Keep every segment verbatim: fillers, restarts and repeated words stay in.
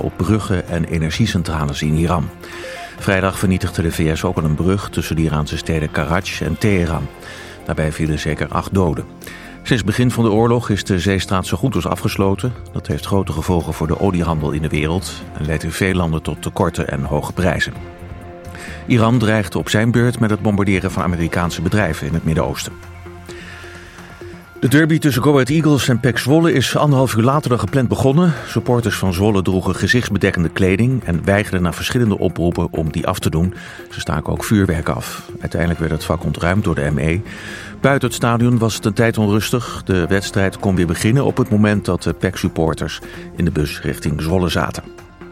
op bruggen en energiecentrales in Iran. Vrijdag vernietigde de V S ook al een brug tussen de Iraanse steden Karaj en Teheran. Daarbij vielen zeker acht doden. Sinds het begin van de oorlog is de zeestraat zo goed als afgesloten. Dat heeft grote gevolgen voor de oliehandel in de wereld en leidt in veel landen tot tekorten en hoge prijzen. Iran dreigt op zijn beurt met het bombarderen van Amerikaanse bedrijven in het Midden-Oosten. De derby tussen Go Ahead Eagles en P E C Zwolle is anderhalf uur later dan gepland begonnen. Supporters van Zwolle droegen gezichtsbedekkende kleding en weigerden na verschillende oproepen om die af te doen. Ze staken ook vuurwerk af. Uiteindelijk werd het vak ontruimd door de M E. Buiten het stadion was het een tijd onrustig. De wedstrijd kon weer beginnen op het moment dat de P E C-supporters in de bus richting Zwolle zaten.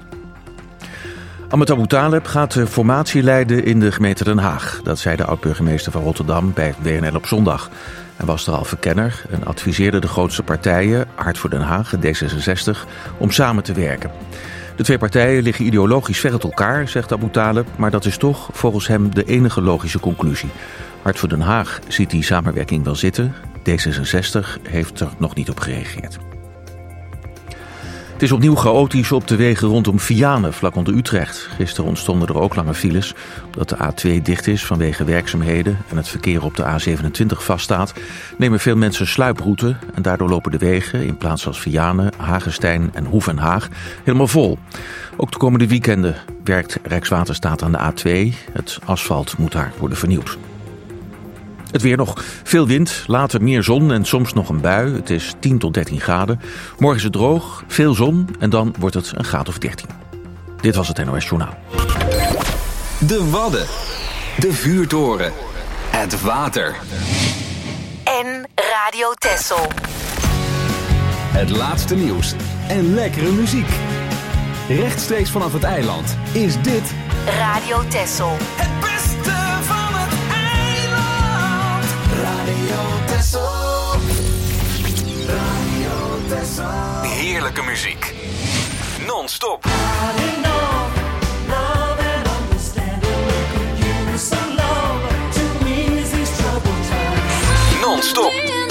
Ahmed Abu Taleb gaat de formatie leiden in de gemeente Den Haag. Dat zei de oud-burgemeester van Rotterdam bij W N L op zondag. Hij was er al verkenner en adviseerde de grootste partijen, Hart voor Den Haag en D zesenzestig, om samen te werken. De twee partijen liggen ideologisch ver uit elkaar, zegt Abu Taleb, maar dat is toch volgens hem de enige logische conclusie. Hart voor Den Haag ziet die samenwerking wel zitten. D zesenzestig heeft er nog niet op gereageerd. Het is opnieuw chaotisch op de wegen rondom Vianen, vlak onder Utrecht. Gisteren ontstonden er ook lange files, omdat de A twee dicht is vanwege werkzaamheden en het verkeer op de A zevenentwintig vaststaat. Nemen veel mensen sluiproute en daardoor lopen de wegen in plaatsen als Vianen, Hagestein en Hoef en Haag helemaal vol. Ook de komende weekenden werkt Rijkswaterstaat aan de A twee. Het asfalt moet daar worden vernieuwd. Het weer nog. Veel wind, later meer zon en soms nog een bui. Het is tien tot dertien graden. Morgen is het droog, veel zon en dan wordt het een graad of dertien. Dit was het N O S Journaal. De Wadden. De Vuurtoren. Het water. En Radio Texel. Het laatste nieuws en lekkere muziek. Rechtstreeks vanaf het eiland is dit Radio Texel. Het beste van het eiland. Radio Texel. Radio Texel. heerlijke muziek. Non-stop. Non-stop.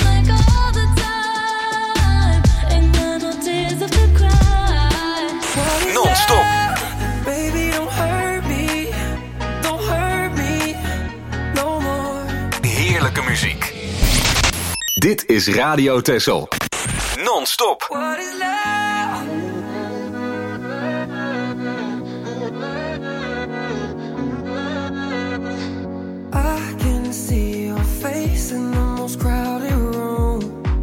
Non-stop. Baby, don't hurt me. Don't hurt me no more. Heerlijke muziek. Dit is Radio Texel. Non-stop. What is love? I can see your face in the most crowded room.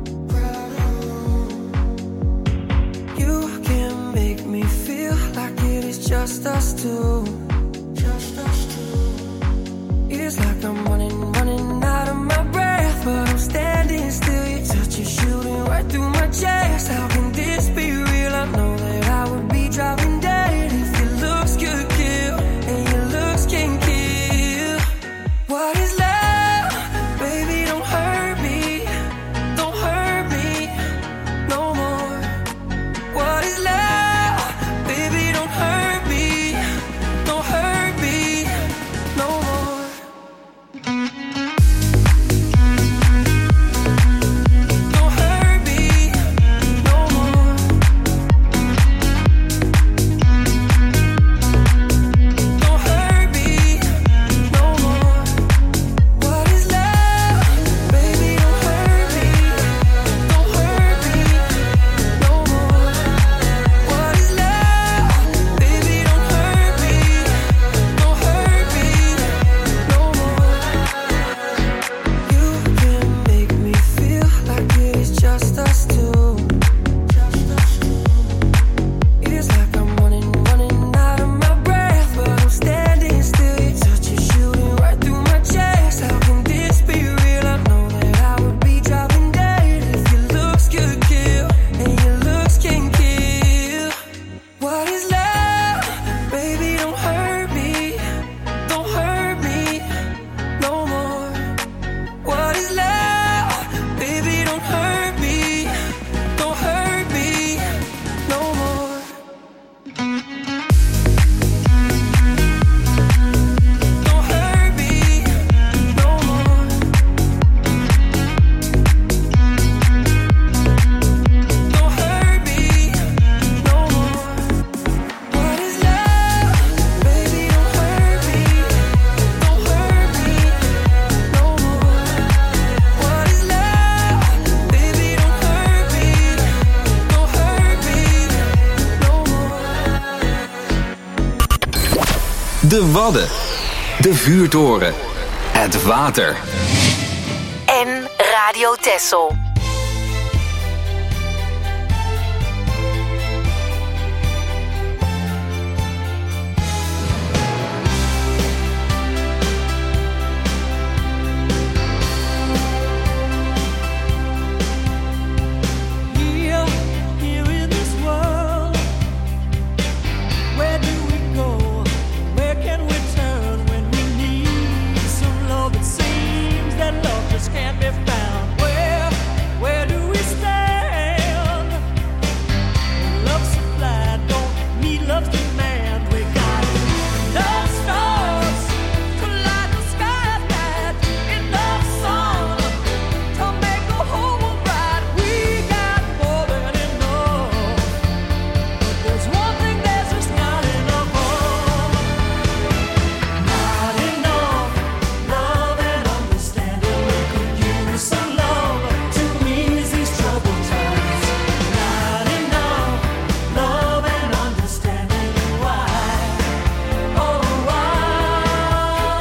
You can make me feel like it is just us two. It's like I'm running, running out of my breath, but I'm standing still. Your touch is shooting right through my chest. How can this be real? I know that I would be driving dead if your looks could kill, and your looks can kill. What is love? Baby, don't hurt me. Don't hurt me no more. What is love? Baby, don't hurt me. Don't hurt me no more. Don't hurt me no more. Don't hurt me no more. What is love? Baby, don't hurt me. Don't hurt me no more. What is love? Baby, don't hurt me. Don't hurt me no more. You can make me feel like it is just us two. It's like I'm running, running out of my breath, but I'm standing still. Your touch is shooting right through my chest. How can this be real? I know that I would be driving dead if your looks could kill, and your looks can kill. What is love? Baby, don't hurt me. Don't hurt me no more. What is love? Baby, don't hurt me. Don't hurt me no more. Don't hurt me no more. Don't hurt me no more. De Wadden. De vuurtoren. Het water. En Radio Texel. Can't be found. Where, where do we stand? Love supply don't meet love's demand. We got enough stars to light the sky at night, enough sun to make the whole world bright. We got more than enough. But there's one thing that's just not enough of. Not enough love and understanding. Some love to ease these troubled times. Not enough love and understanding. Why? Oh, why?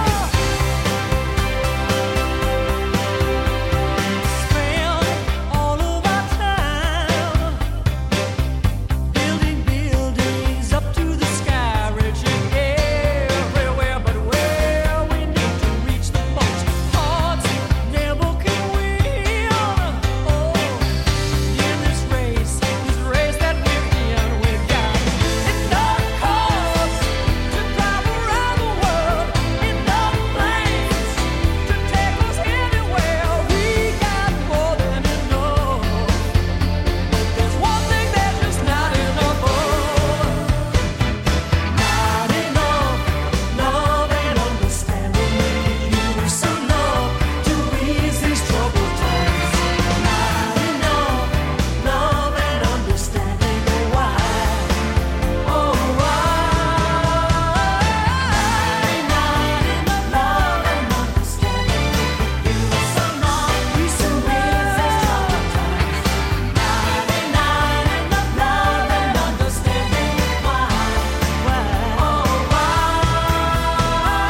Spend all of our time building buildings up to the sky, reaching everywhere, but where we need to reach the most hearts never can win. Oh, in this race, this race that we're in, we've got enough cars to drive around the world, enough planes to take us anywhere. We got more than enough. But there's one thing that's just not enough of. Not enough love and understanding. We could use some love to ease these troubled times. Not enough love and understanding. Why? Oh, why? Not enough love and understanding. We could use some love to ease these troubled times. Not enough love and understanding. Why? Why? Oh, why?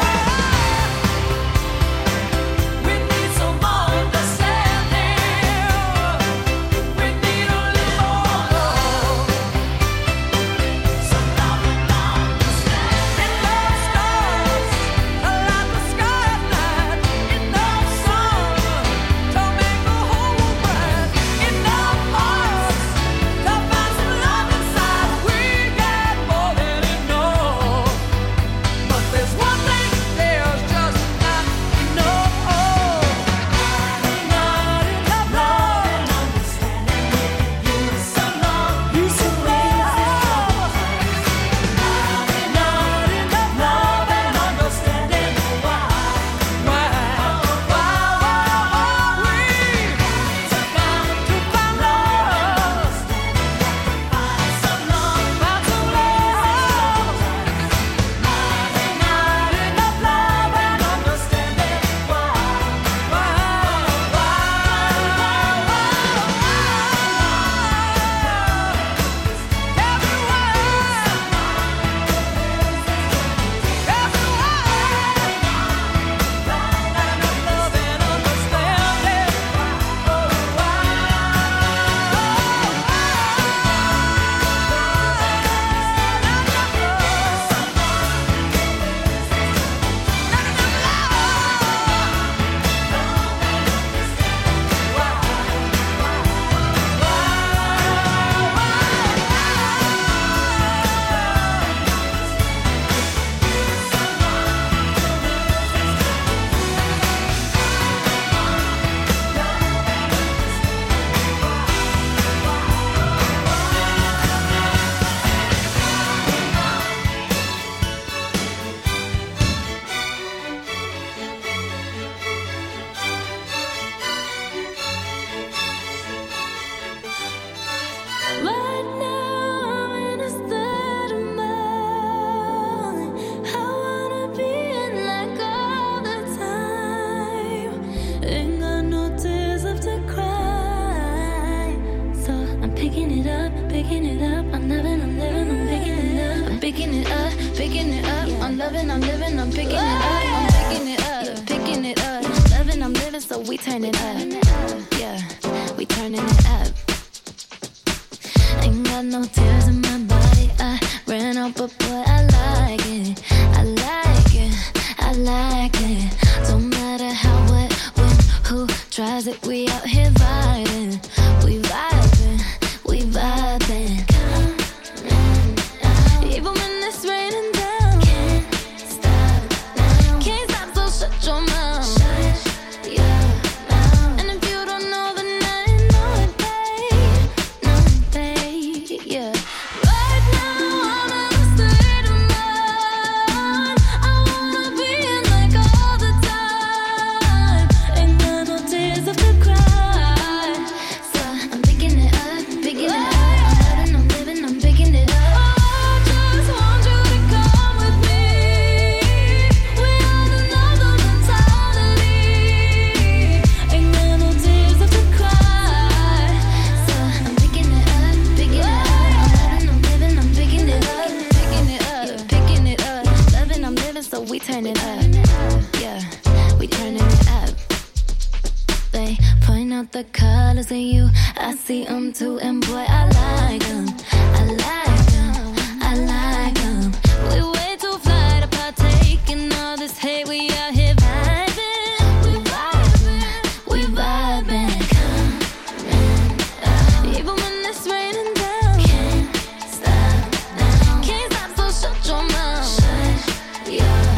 We need some understanding. We need a little more love. Some love and understanding. Enough stars to light the sky at night. Enough sun to make the whole world bright. Enough hearts to find some love inside. We got more than enough. But there's one thing there's just not enough of. Not enough love and understanding. We could use some love, use some love. Not enough love and understanding. Why? Why? Why? Why? We got to find love. Find some love, find some love. Not enough love and understanding. Why? Why? Right now I'm in a state of mind. I wanna be in like all the time. Ain't got no tears left to cry. So I'm picking it up, picking it up. I'm living, I'm living, I'm picking it up. I'm picking it up, picking it up. I'm loving, I'm living, I'm picking it up. I'm picking it up, yeah, picking it up. Loving, I'm living, so we turn it up. Yeah, we turning it up. Ain't got no tears in my body. I ran out, but boy, I like it. I like it, I like it. Don't matter how, what, when, who tries it. We out here vibing. We vibing, we vibing. Even when it's raining down, can't stop now. Can't stop, so shut your mouth. Shut your mouth. And if you don't know, then I know it, babe. Know it, babe, yeah. Right now, I'm in a state of mind. I wanna be in like all the time. Ain't got no tears left to cry. So I'm picking it up, picking it up. I'm loving, I'm living, I'm picking it up. We turn it up, yeah, we turning it up. They point out the colors in you, I see them too, and boy, I like them, I like them, I like them. We way too fly to partake in all this hate, we out here vibing, we vibing, we vibing. Even when it's raining down, can't stop now. Can't stop, so shut your mouth. Shut your mouth.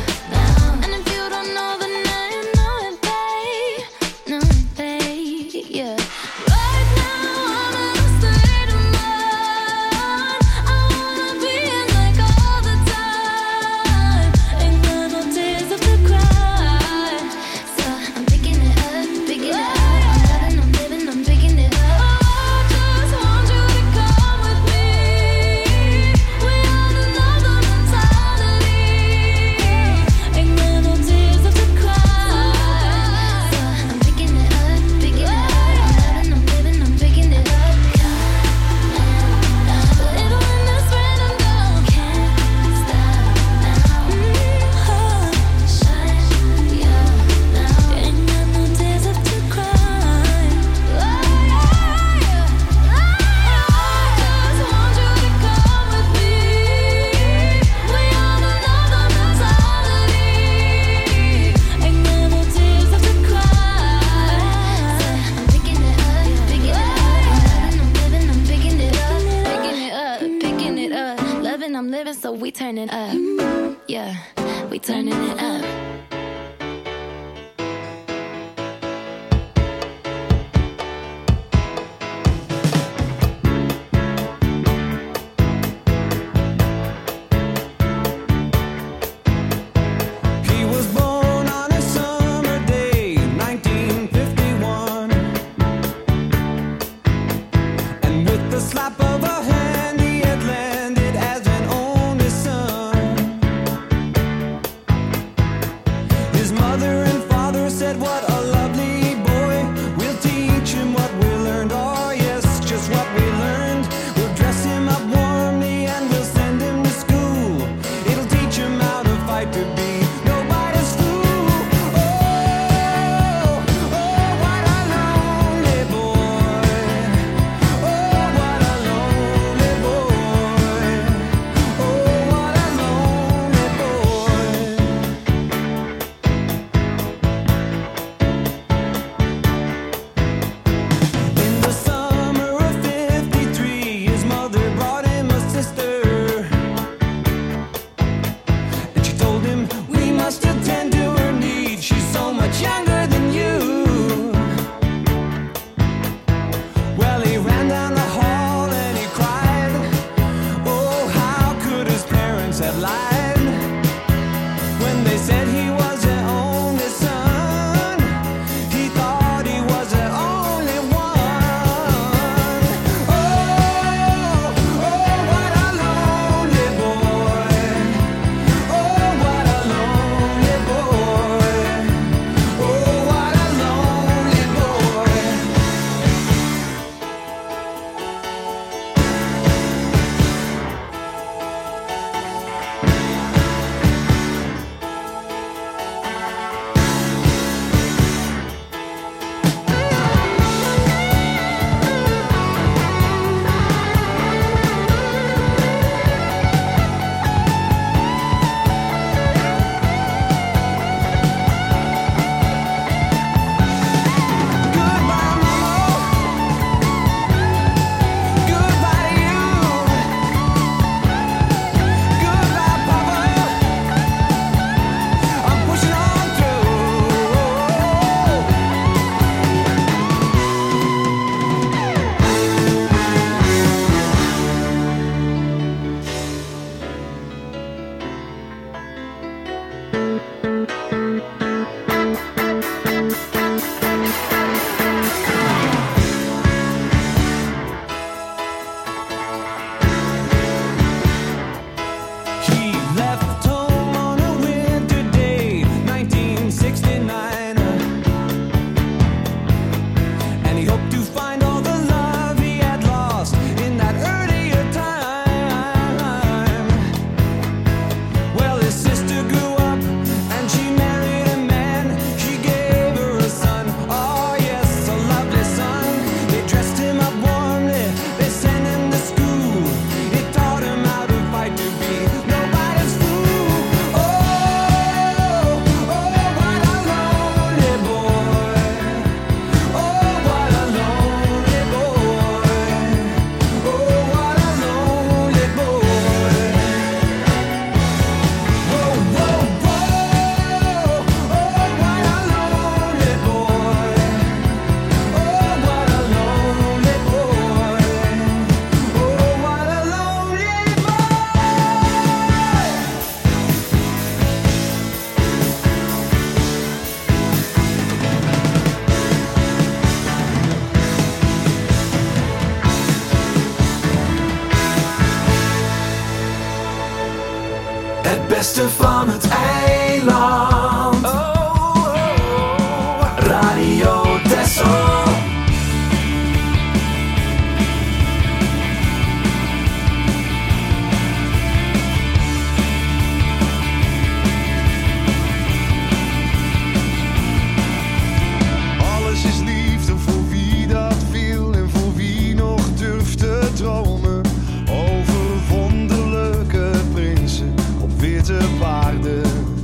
I'm living, so we turn it up. Yeah, we turning it up. Het beste van het eiland. Oh, oh, oh. Radio Texel. Alles is liefde voor wie dat wil en voor wie nog durft te dromen over wonderlijke prinsen op witte paarden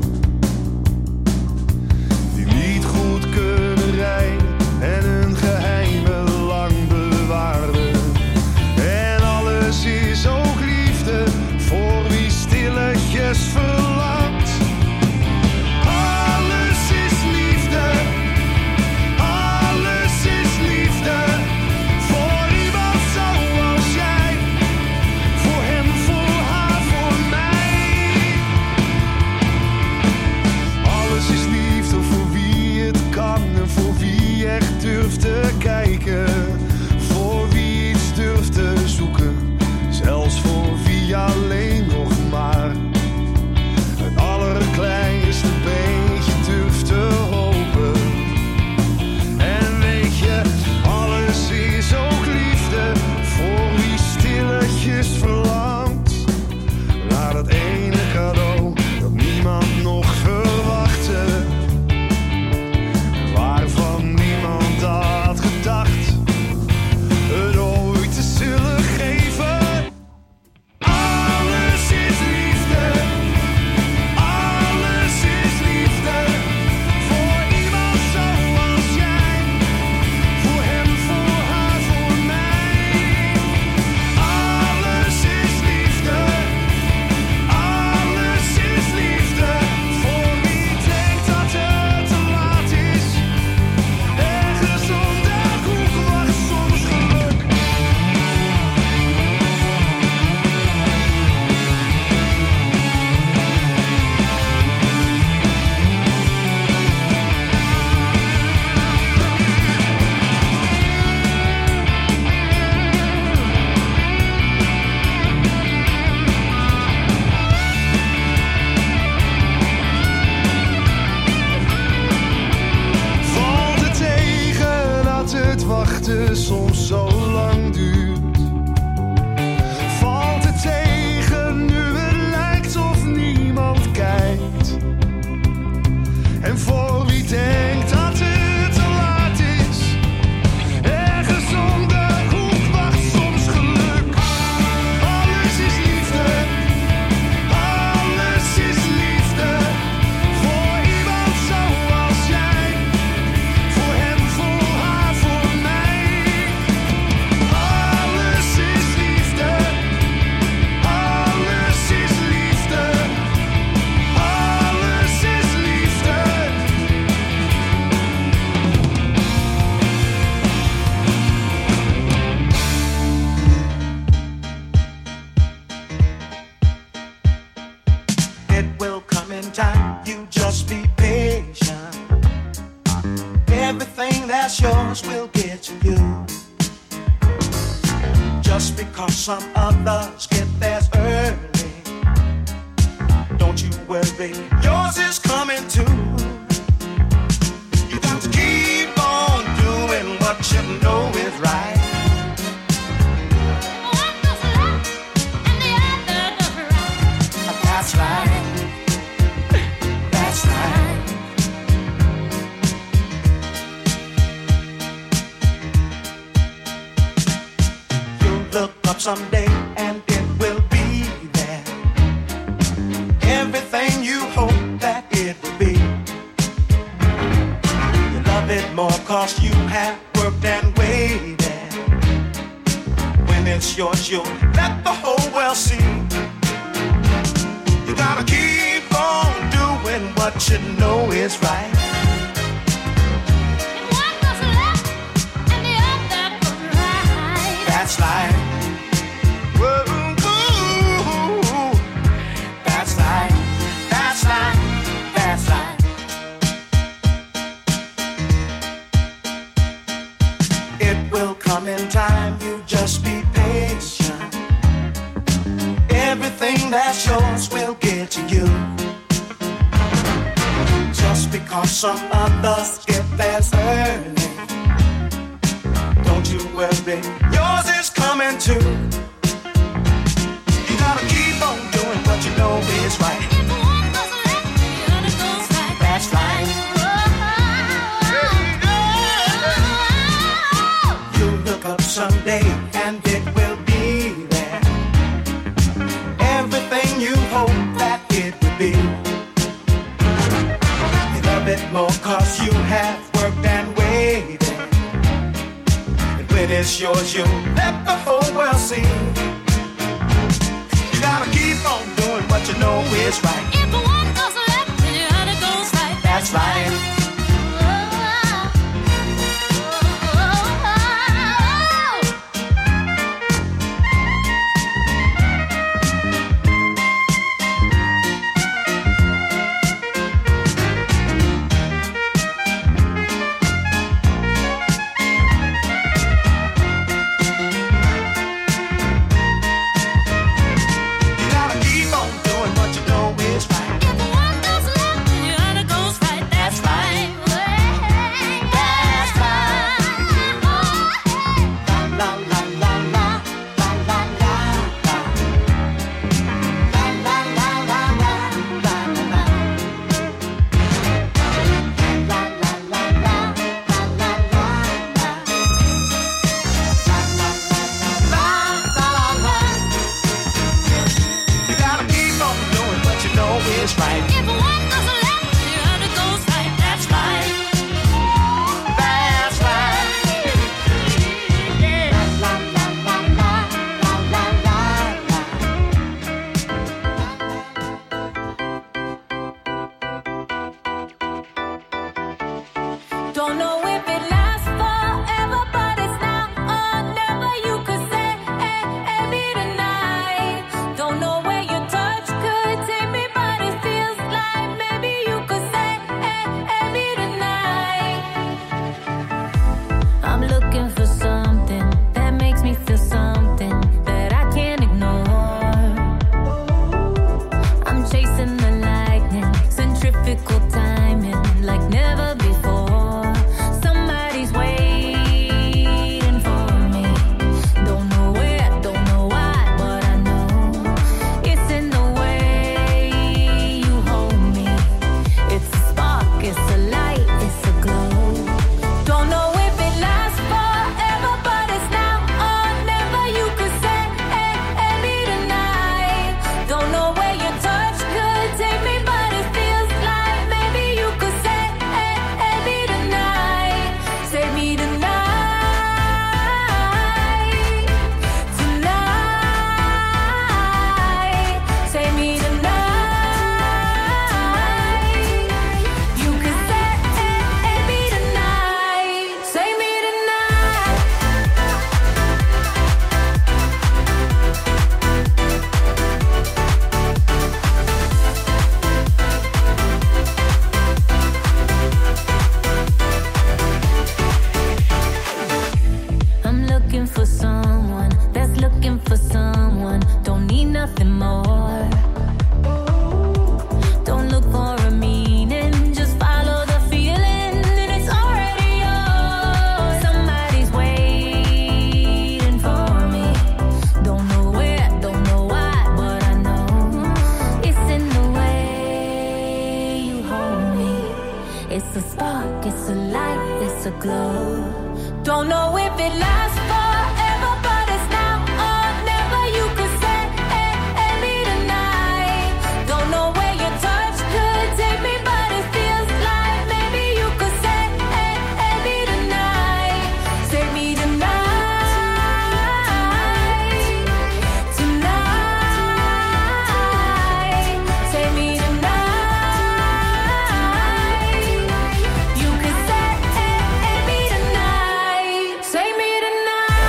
die niet goed kunnen rijden en hun geheimen lang bewaarden. En alles is ook liefde voor wie stilletjes verlangt. Alles is liefde. Alles is liefde voor iemand zoals jij. Voor hem, voor haar, voor mij. Alles is liefde voor wie het kan en voor wie echt durft te kijken. Voor wie iets durft te zoeken, zelfs voor wie alleen nog maar het allerkleinste beetje durft te hopen. En weet je, alles is ook liefde voor wie stilletjes verlangt naar dat ene cadeau dat niemand nog verwachtte, waarvan niemand had gedacht het ooit te zullen geven. Alles is liefde. Alles is liefde voor iemand zoals jij. Voor hem, voor haar, voor mij. Alles is liefde. Alles is liefde voor wie denkt dat het te laat is. Ergens onder hoek wacht soms geluk. Valt het tegen dat het wachten soms zo lang duurt? Valt het tegen nu het lijkt of niemand kijkt? En voor wie denkt dat het te laat is, ergens om de hoek wacht soms geluk. Alles is liefde. Alles is liefde voor iemand zoals jij. Voor hem, voor haar, voor mij. Alles is liefde. Alles is liefde. Alles is liefde. It will come in time, you just be patient. Everything that's yours will get to you. Just because some others get theirs early, don't you worry, yours is coming too. You got to keep on doing what you know is right. That's right. That's right. You'll look up someday and it will be there. Everything you hope that it will be. You love it more cause you have worked and waited. When it's yours, you'll let the whole world see. You gotta keep on doing what you know is right. One goes left and the other goes right. That's life. Whoa, ooh, that's life. That's life. That's life. It will come in time. You just be patient. Everything that's yours will get to you. Just because some others get theirs early, don't you worry, yours is coming too. You gotta keep on doing what you know is right. That's right. You'll look up someday and it will be there. Everything you hope that it would be. You love it more cause you have worked and waited. And when it's yours, you'll let the whole world see. You gotta keep on doing what you know is right. If one goes left, then the other goes right. That's right. Don't know if it lasts forever, but it's now or never. You could say, hey, hey, me tonight. Don't know where your touch could take me, but it feels like maybe you could say, hey, hey, me tonight. I'm looking for something that makes me feel something that I can't ignore. I'm chasing the lightning, centrifugal timing, like never before. Somebody's waiting for me. Don't know where, don't know why, but I know it's in the way you hold me. It's a spark, it's a light, it's a glow. Don't know if it lasts forever, but it's now or never. You could say, hey, hey, me tonight. Don't know where your touch could take me, but it feels like maybe you could say, hey, hey, me tonight. Save me tonight. Tonight. Save me tonight. You could say, hey, hey, me tonight. Save me tonight. I'm looking for someone that's looking for someone. Don't need nothing more. Don't look for a meaning, just follow the feeling, and it's already yours. Somebody's waiting for me. Don't know where, don't know why, but I know it's in the way you hold me. It's a spark, it's a light, it's a glow. Don't know if it lasts forever, but it's now or never. You could say, hey, hey, me tonight. Don't know where your touch could take me, but it feels like maybe you could say, hey, hey, me tonight. Save me tonight. Tonight. Save me tonight. You could say, hey, hey, me tonight. Save me tonight.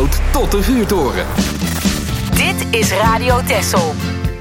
sloot tot de vuurtoren. Dit is Radio Texel.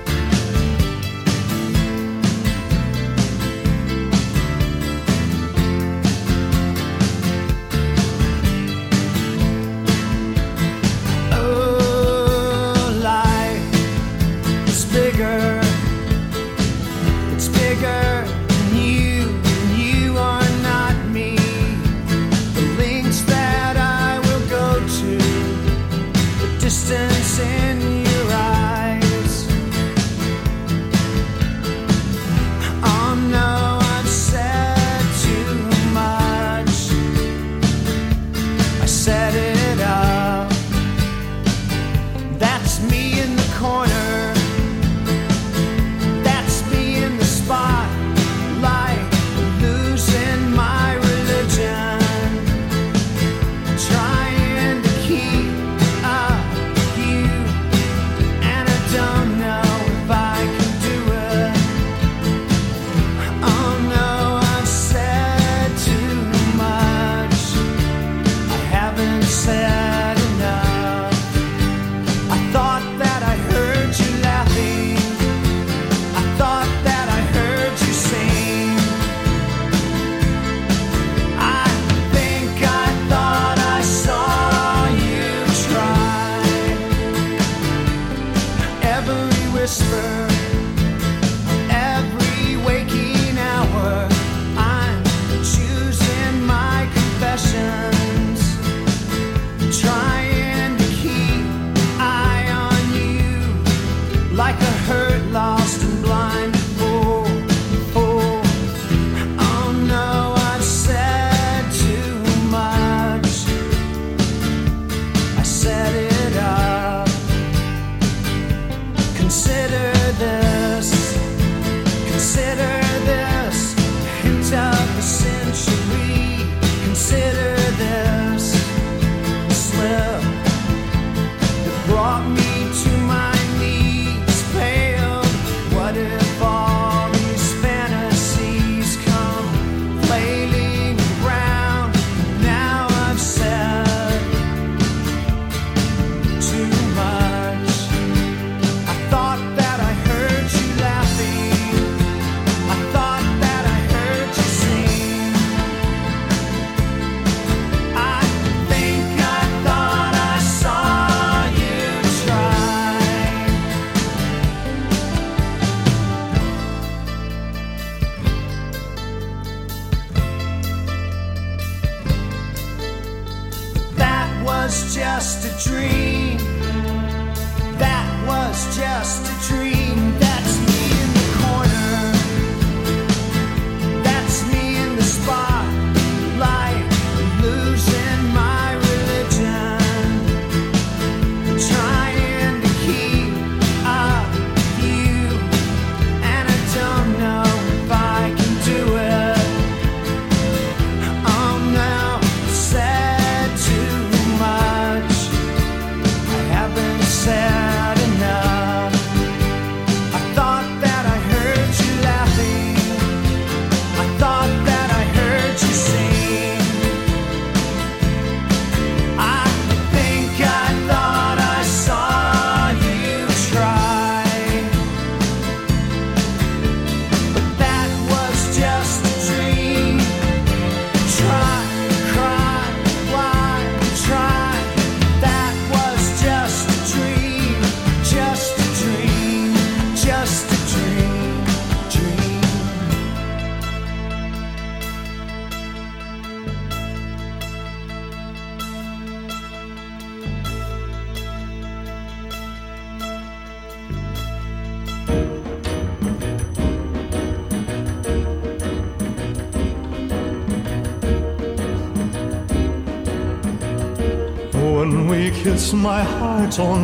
When we kiss, my heart's on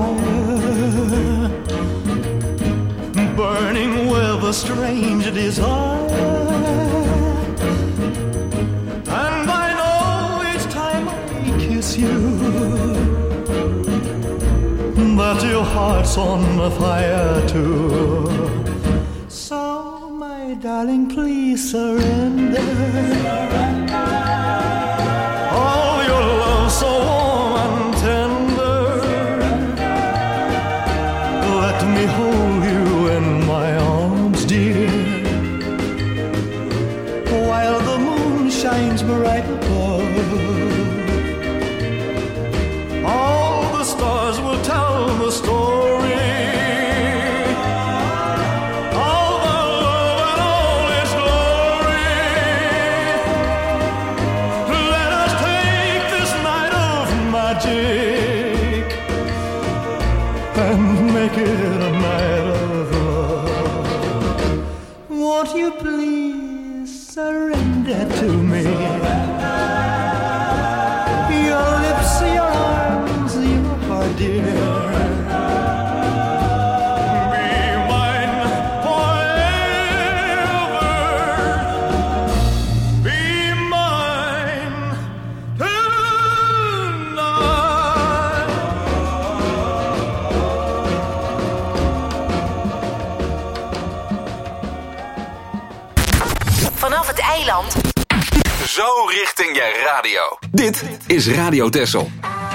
fire, burning with a strange desire. And I know each time I kiss you that your heart's on fire too. So, my darling, please surrender. Surrender. Oh, your love so warm and tender. let me hold you in my arms, dear, while the moon shines bright above. All the stars will tell the story of the love and all its glory. Let us take this night of magic and make it a night of love. Won't you please surrender to me? Your lips, your arms, your heart, dear. Be mine forever. Be mine tonight. Vanaf het eiland. Zo richting je radio. Dit is Radio Texel.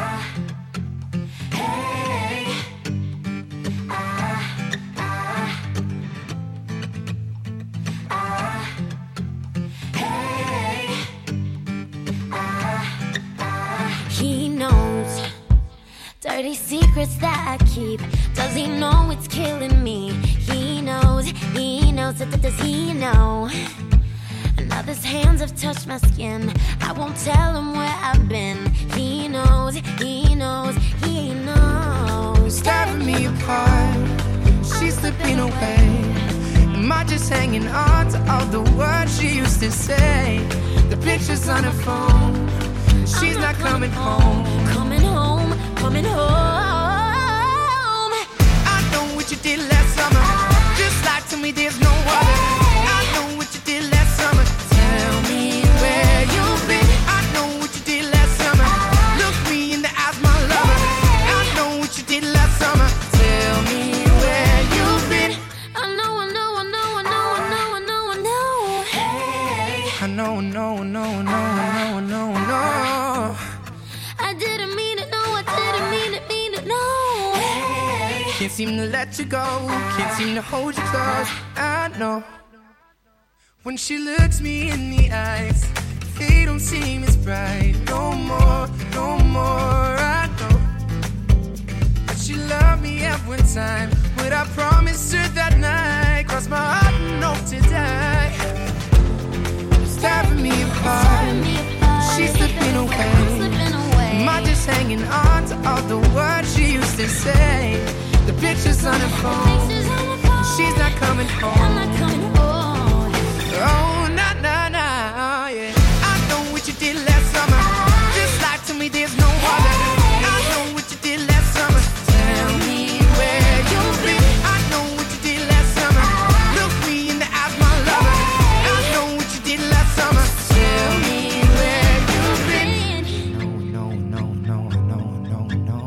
He knows dirty secrets that I keep. Does he know it's killing me? He knows, he knows, that does he know? Now his hands have touched my skin. I won't tell him where I've been. He knows, he knows, he knows. Tearing me apart, she's slipping away. Am I just hanging on to all the words she used to say? The pictures on her phone, she's not coming home. Coming home, coming home. I know what you did last summer. Just lie to me, there's no other. I know what you did last summer. Tell me where you've been. I know what you did last summer. Look me in the eyes, my lover. I know what you did last summer. Tell me where you've been. I know, I know, I know, I know, I know, I know, I know. Hey, I know, I know, I know, I know, I know, I know, I know. I didn't mean it, no, I didn't mean it, mean it, no. Hey, Can't seem to let you go. Can't seem to hold you close. I know. When she looks me in the eyes, they don't seem as bright. No more, no more. I know that she loved me at one time. What I promised her that night crossed my heart and hope to die. It's tearing me apart. She's slipping away. Am I just hanging on to all the words she used to say? The pictures on her phone, she's not coming home. I'm not coming home. Oh, nah, nah, nah, yeah. I know what you did last summer. Just lie to me, there's no other. I know what you did last summer. Tell me where you've been. I know what you did last summer. Look me in the eyes, my lover. I know what you did last summer. Tell me where you've been. No, no, no, no, no, no, no.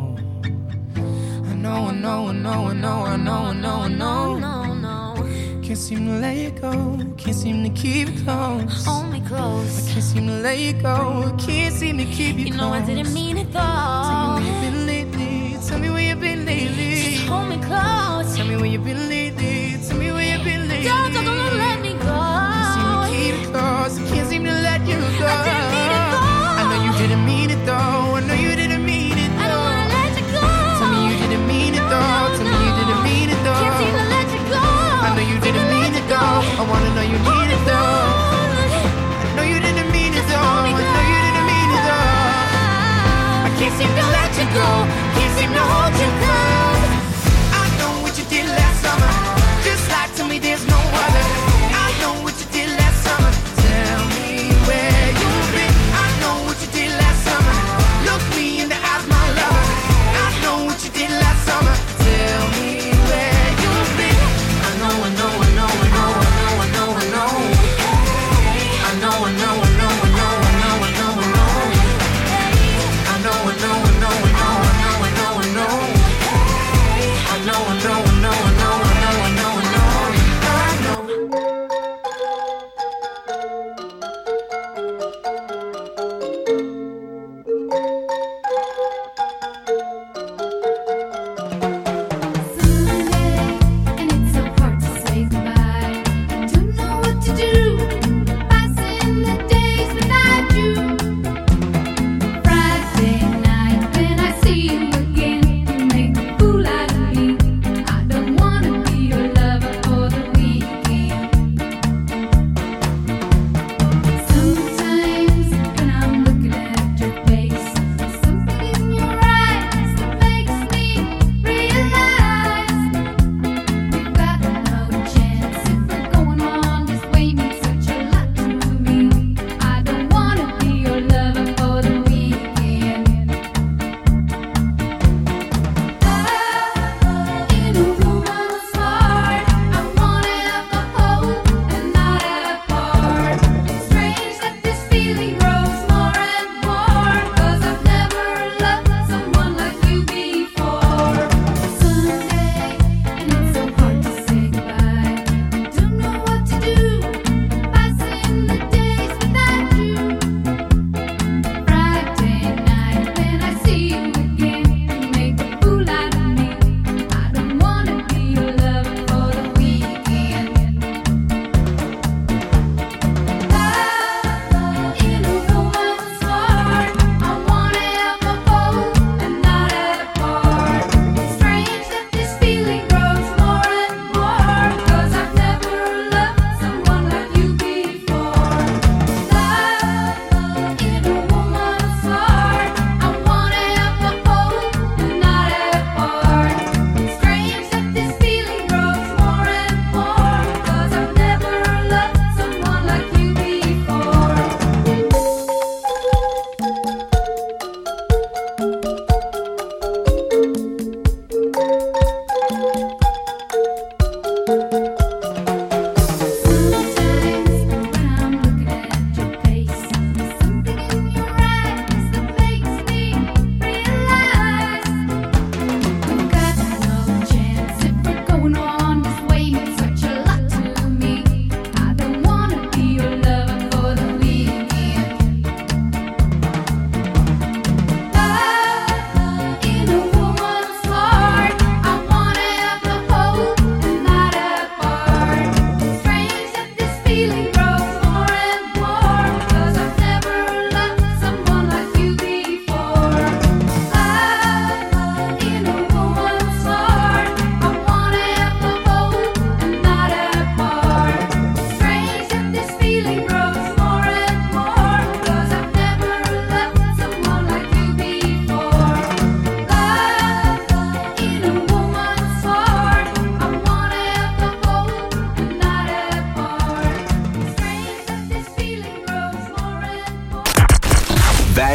I know, I know, I know, I know, I know, I know, I know. No, no. Can't seem to let you go. Can't seem to keep it close. Hold me close. I can't seem to let you go. Can't seem to keep you, You close. know I didn't mean it Tell though. me where you been lately. Tell me where you been lately. Just hold me close. Tell me where you been lately. Tell me where you been lately. Don't, don't, don't let me go. Can't seem to keep it close. I can't seem to let you go. I didn't mean it though. I know you didn't mean it though. I know you didn't mean it I don't though. wanna let you go. Tell me you didn't mean it though. Tell me you didn't mean it though. Can't seem to let you go. I know you didn't mean it though. I wanna know you need it though. I know you didn't mean it though. I know you didn't mean it though. I can't seem to let you go. Can't seem to hold you close. I know what you did last summer. Just lie to me, there's no other. I know what you did last summer. Tell me where you've been. I know what you did last summer. Look me in the eyes, my lover. I know what you did last summer. Tell me where you've been. I know, I know, I know, I know, I know, I know, I know. I know, I know, I know, I know, I know, I know, I know. I know, I know, I know, I know, I know, I know, I know. I know, I know, I know, I know, I know, I know, I know. I know.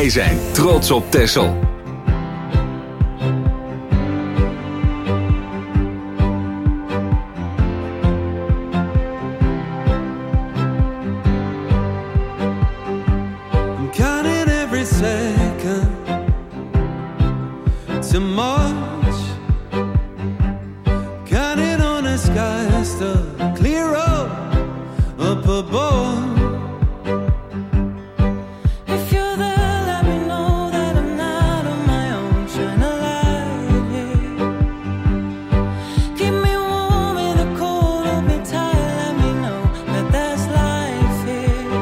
Wij zijn trots op Texel. I'm counting every second to March, counting on the skies to clear up up above. If you're there, let me know that I'm not on my own. Shine a light here. Keep me warm in the cold, hold me tight. Let me know that there's life here.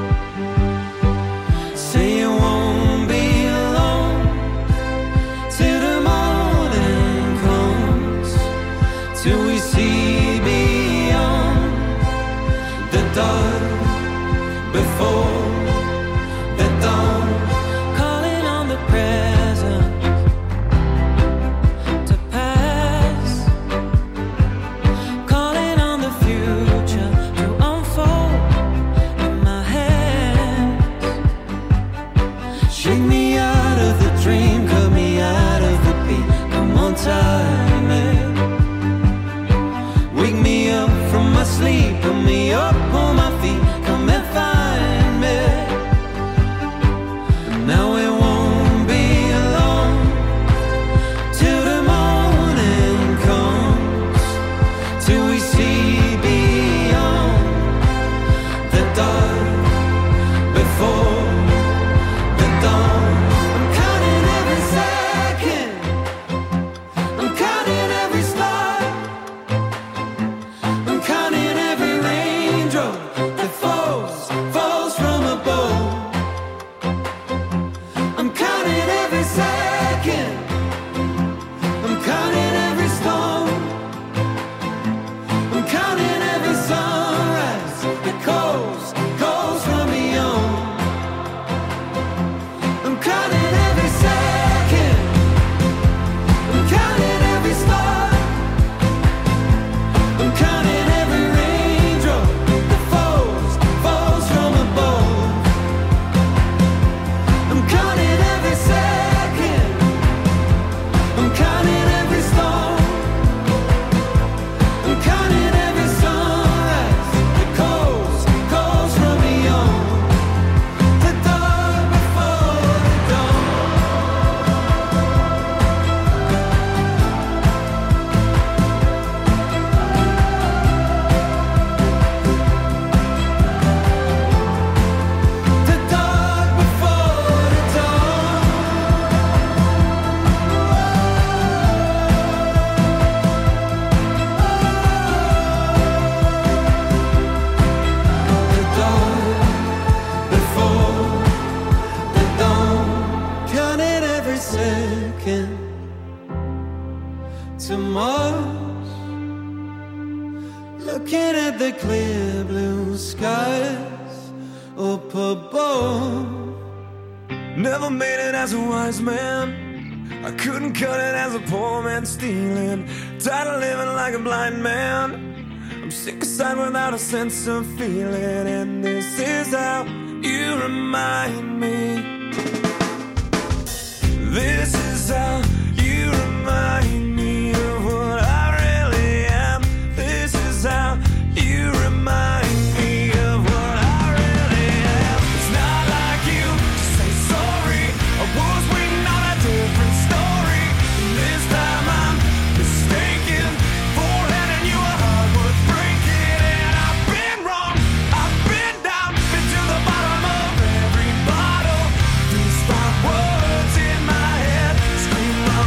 Say you won't be alone till the morning comes, till we see beyond the dark before the dawn. Calling on the present to pass, calling on the future to unfold in my hands. Shake me out of the dream, cut me out of the beat. Come on, time it. Wake me up from my sleep, put me up on my feet. Come and find me. Now it won't be alone till the morning comes, till we see beyond the dark before the dawn. I'm counting every second, I'm counting every star, I'm counting every raindrop that falls, falls from above. I'm counting every second, I'm counting every storm, I'm counting every sunrise that goes, goes from beyond. I'm counting every second, I'm counting every star, I'm counting every raindrop that falls, falls from above. I'm counting every second, I'm counting every storm, I'm counting every sunrise that goes, goes from beyond the dark before the dawn. The dark before the dawn. The dark before the dawn. Counting every second to Mars, looking at the clear blue skies up above. Never made it as a wise man, I couldn't cut it as a poor man stealing. Tired of living like a blind man, I'm sick aside without a sense of feeling. And this is how you remind me, this is how you remind me of what I really am. This is how you remind me of what I really am. It's not like you to say sorry, I was waiting on a different story. And this time I'm mistaken for handing you a heart worth breaking. And I've been wrong, I've been down, been to the bottom of every bottle. These five words in my head scream my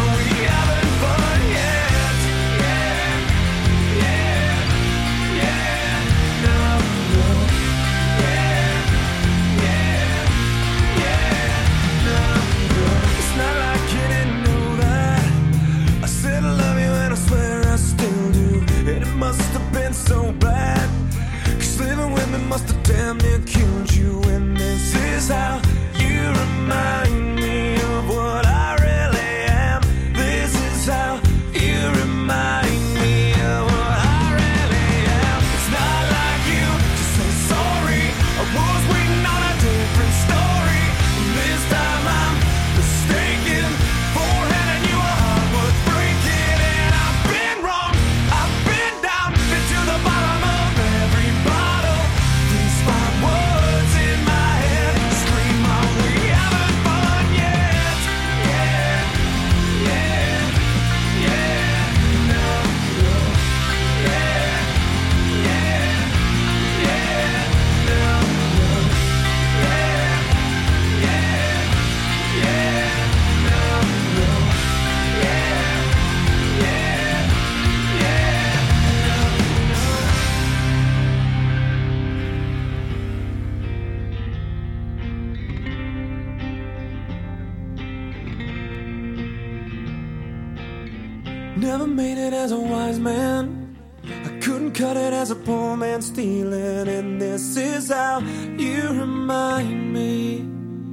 as a wise man, I couldn't cut it as a poor man stealing, and this is how you remind me.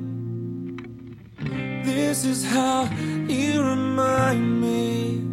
This is how you remind me.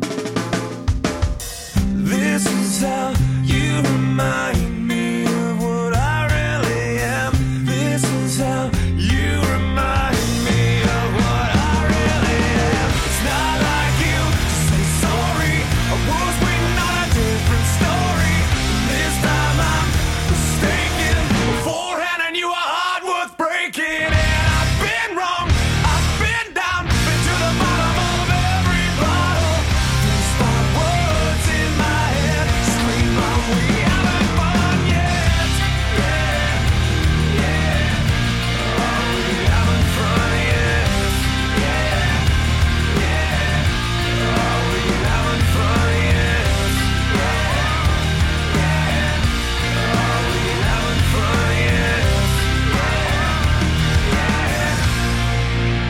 This is how you remind me of what I really am. This is how you remind me of what I really am. It's not like you to say sorry. I was waiting on a different story. This time I'm mistaken. Beforehand I knew a heart worth breaking. And I've been wrong, I've been down, been to the bottom of every bottle. These five words in my head scream out, we haven't fun yet. Yeah, yeah. Oh, we haven't fun yet. Yeah, yeah. Oh, we haven't fun yet. Yeah, yeah. Oh, we haven't fun yet. Yeah, yeah.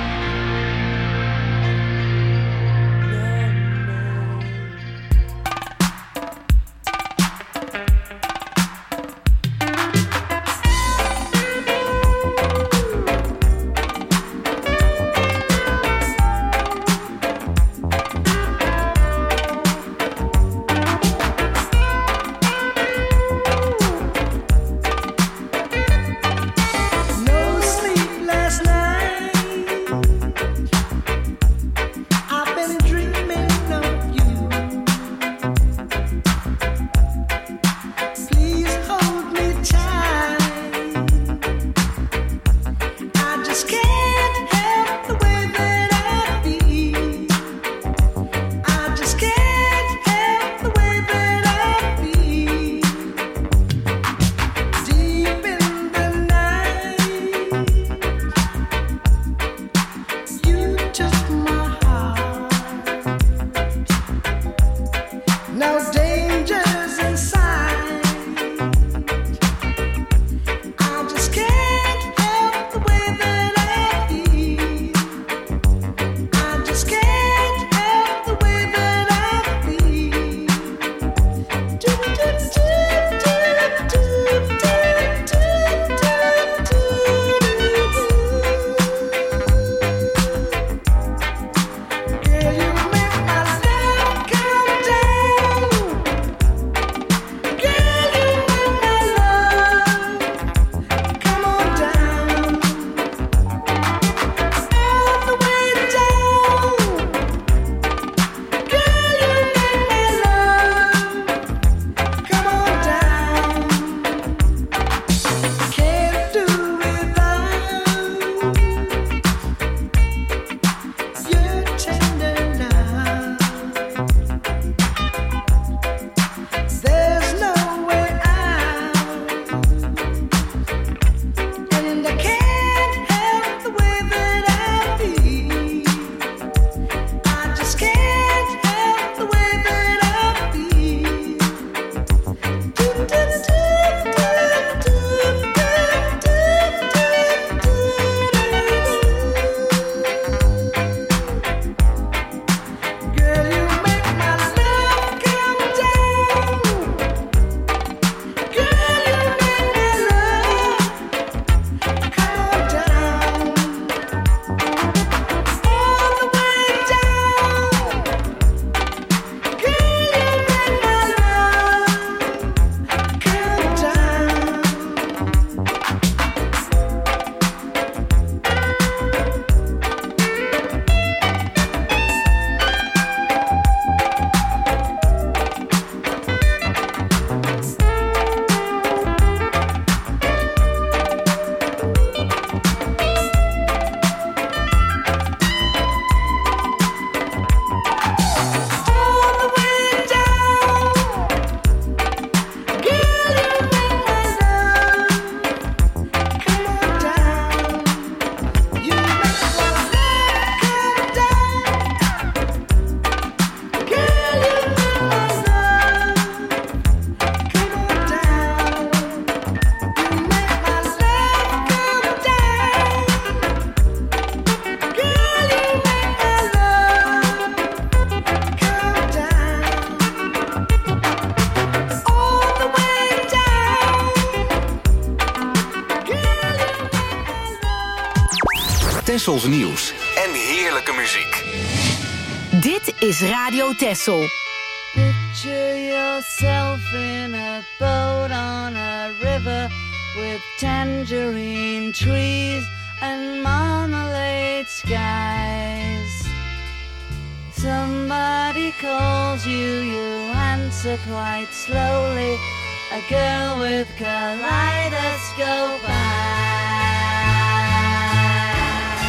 No sleep last night. I've been dreaming of you. Please hold me tight. I just can't help the way that I feel. I just can't help the way that I feel. Deep in the night, you took my heart. No dangers in sight. I just can't help the way that I feel. I just can't help the way that I feel. Do do do do do do do. Girl, you make my love come down. Tessels nieuws en heerlijke muziek. Dit is Radio Tessel. Picture yourself in a boat on a river with tangerine trees and marmalade skies. Somebody calls you, you answer quite slowly. A girl with kaleidoscope eyes.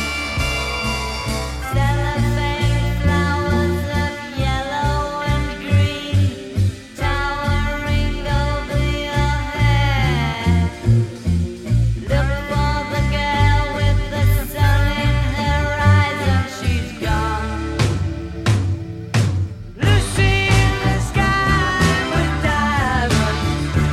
Cellophane flowers of yellow and green towering over your head. Look for the girl with the sun in her eyes and she's gone. Lucy in the sky with diamonds.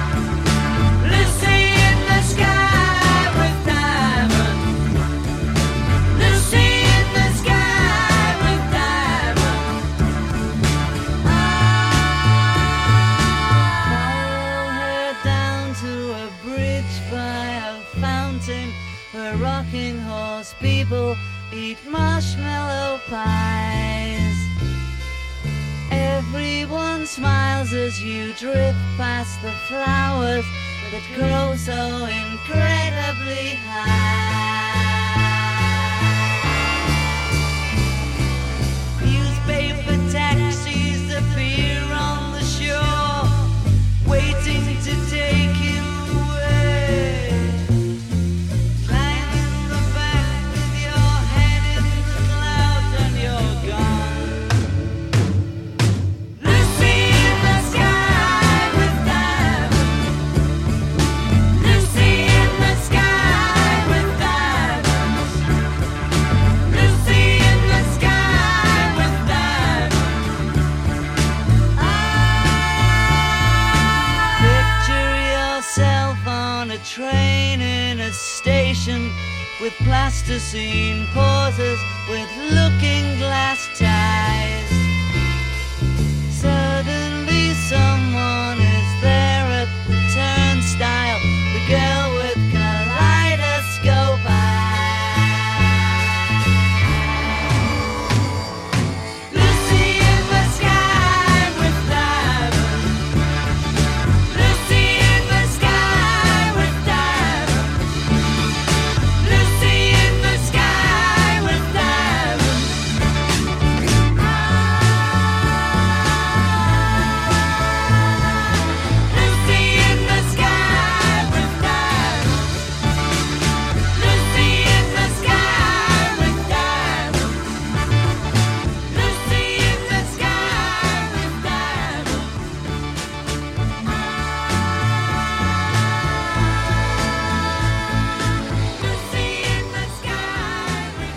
Lucy in the sky with diamonds. Lucy in the sky with diamonds. Follow her down to a bridge by a fountain where rocking horse people eat marshmallow pies. Everyone smiles as you drift past the flowers that grow so incredibly high. Newspaper taxis appear on the shore, waiting to take you away. Climb in the back with your head in the clouds and you're gone. Lucy in the sky with diamonds. Lucy in the sky with diamonds. Lucy in the sky with diamonds. Picture yourself on a train in a station with plasticine pauses with looking glass ties. Suddenly someone is there at the turnstile, the girl with kaleidoscope eyes. Lucy in the sky with diamonds. Lucy in the sky with diamonds. Lucy in the sky with diamonds. Lucy in the sky with diamonds. Lucy in the sky with diamonds. Lucy in the sky with diamonds. Lucy in the sky with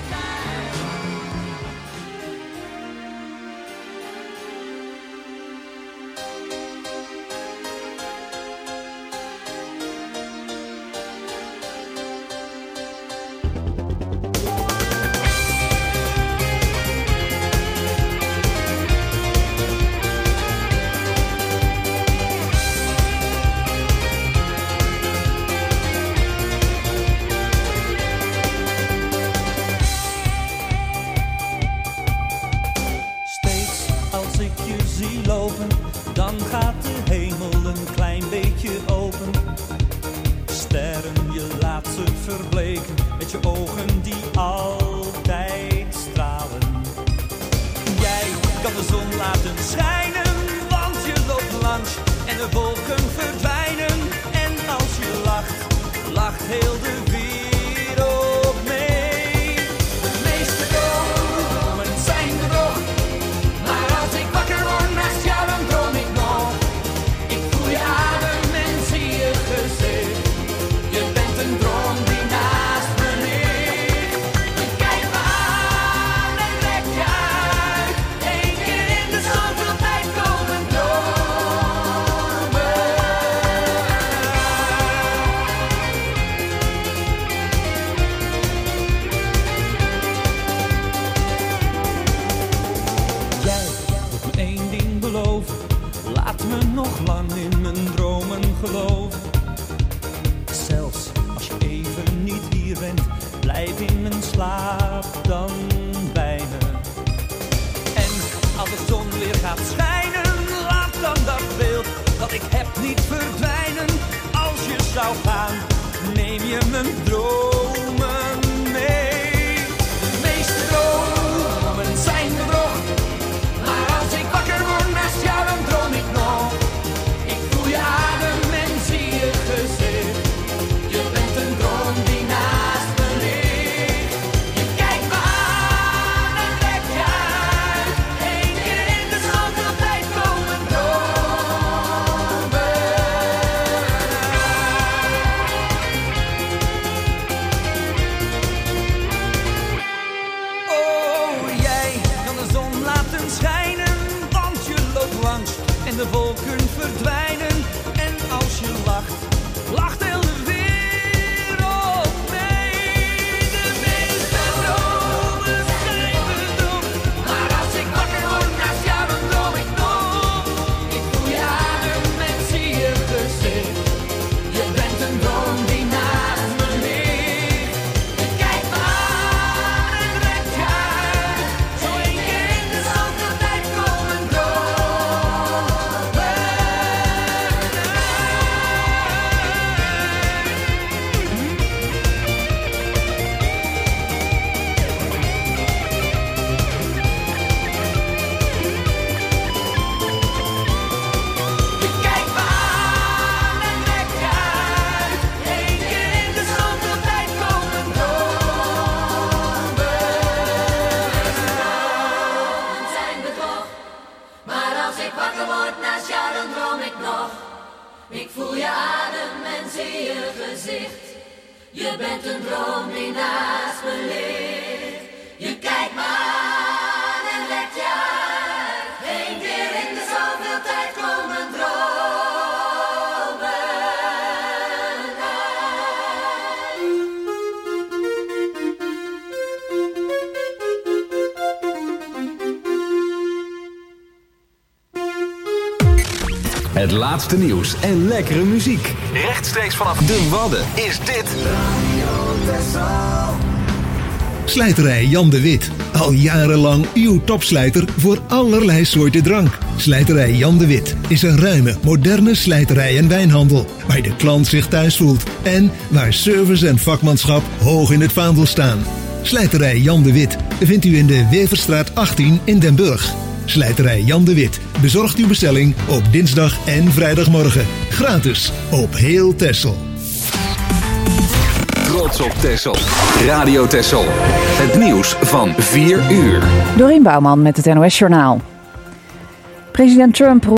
Steeds als ik je zie lopen, dan gaat de hemel een klein beetje open. Sterren, je laat ze verbleken met je ogen die altijd stralen. Jij kan de zon laten schijnen, want je loopt langs en de wolken verdwijnen. En als je lacht, lacht heel de wereld mee. De meeste dromen zijn bedrog, maar als ik wakker word naast jou, dan droom ik nog. Ik voel je adem en zie je gezicht. Je bent een droom die naast me ligt. Je kijkt me aan en trekt je uit. Eén keer in de zoveel tijd komen dromen. Jij moet me één ding beloven. Laat me nog lang in mijn dromen geloven. Zelfs als je even niet hier bent, blijf in mijn slaap. slaap dan bij me. En als de zon weer gaat schijnen, laat dan dat beeld dat ik heb niet verdwijnen. Als je zou gaan, neem je mijn dromen mee. De meeste dromen zijn bedrog, maar als ik wakker word naast jou, dan droom ik nog. Ik voel je adem en zie je gezicht. Je bent een droom die naast me ligt. Je kijkt me aan en trekt je uit. Eén keer in de zoveel tijd komen dromen uit. Oh, jij kan de zon laten schijnen, want je loopt langs en de wolken verdwijnen. En als je lacht, lacht heel de wereld mee. De meeste dromen zijn bedrog, maar als ik wakker word naast jou, dan droom ik nog. Ik voel je adem en zie je gezicht. Je bent een droom die naast me ligt. Je kijkt me aan en trekt je uit. Zo één keer in de zoveel tijd komen dromen uit. Je kijkt me aan en trekt je uit. Eén keer in de zoveel tijd komen dromen zijn bedrog, maar als ik wakker word naast jou, dan droom ik nog. Ik voel je adem en zie je gezicht. Je bent een droom die naast me ligt. Je kijkt me aan en legt je uit. Eén keer in de zoveel tijd komen dromen Het laatste nieuws en lekkere muziek. Rechtstreeks vanaf de Wadden is dit Slijterij Jan de Wit. Al jarenlang uw topslijter voor allerlei soorten drank. Slijterij Jan de Wit is een ruime, moderne slijterij en wijnhandel. Waar de klant zich thuis voelt. En waar service en vakmanschap hoog in het vaandel staan. Slijterij Jan de Wit vindt u in de Weverstraat achttien in Den Burg. Slijterij Jan de Wit bezorgt uw bestelling op dinsdag en vrijdagmorgen. Gratis op heel Texel. Trots op Texel. Radio Texel. Het nieuws van vier uur. Dorien Bouwman met het N O S Journaal. President Trump